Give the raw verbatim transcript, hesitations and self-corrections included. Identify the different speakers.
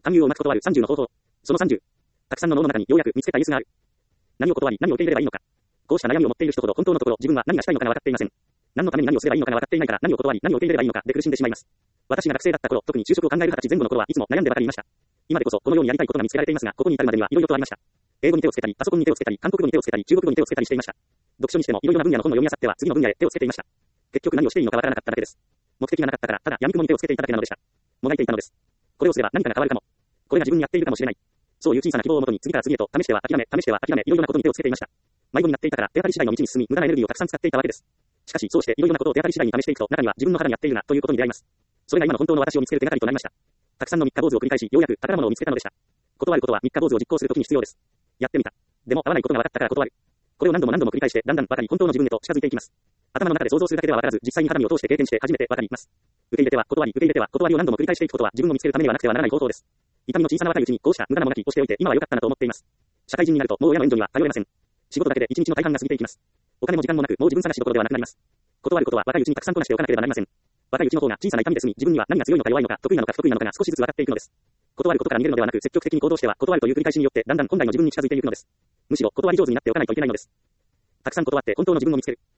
Speaker 1: 勧誘をうまく断るさんじゅうの方法。そのさんじゅう。たくさんの脳の中にようやく見つけたイエスがある。何を断り、何を受け入れればいいのか。こうした悩みを持っている人ほど本当のところ、自分は何がしたいのかが分かっていません。何のために何をすればいいのかが分かっていないから、何を断り、何を受け入れればいいのかで苦しんでしまいます。私が学生だった頃、特に就職を考える二十歳前後の頃はいつも悩んでばかりいました。今でこそ、このようにやりたいことが見つけられていますが、ここに至るまでには色々とありました。英語に手をつけたり、パソコンに手をつけたり、韓国語に手をつけたり、中国語に手をつけたりしていました。読書にしても、いろいろな分野の本を読み漁っては、次の分野へ手をつけていました。結局何をしていいのかわからなかっただけです。目的がなかったから、ただ闇雲に手をつけていただけなのでした。もがいていたのです。これをすれば何かが変わるかも。これが自分にやっているかもしれない。そういう小さな希望をもとに次から次へと試しては諦め、試しては諦め、いろいろなことに手をつけていました。迷子になっていたから手当たり次第の道に進み、無駄なエネルギーをたくさん使っていたわけです。しかし、そうしていろいろなことを手当たり次第に試していくと、中には自分の腹にやっているなということに出会います。それが今の本当の私を見つける手がかりとなりました。たくさんの三日坊主を繰り返し、ようやく宝物を見つけたのでした。断ることは三日坊主を実行するときに必要です。やってみた。でも合わないことが分かったから断る。これを何度も何度も繰り返して、だんだんばかり本当の自分へと近づいていきます。頭の中で想像するだけでは分からず、実際に肌身を通して経験して初めて分かります。受け入れては断り、受け入れては断りを何度も繰り返していくことは自分を見つけるためにはなくてはならない方法です。痛みの小さな若いうちにこうした無駄なもがきをしておいて今は良かったなと思っています。社会人になるともう親の援助には頼れません。仕事だけで一日の大半が過ぎていきます。お金も時間もなくもう自分探しどころではなくなります。断ることは若いうちにたくさんこなしておかなければなりません。若いうちの方が小さな痛みで済み、自分には何が強いのか弱いのか得意なのか不得意なのかが少しずつ分かっていくのです。断ることから逃げるのではなく積極的に行動しては断るという繰り返しによってだんだん本来の自分に近づいていくのです。むしろ断り上手になっておかないといけないのです。たくさん断って本当の自分を見つける。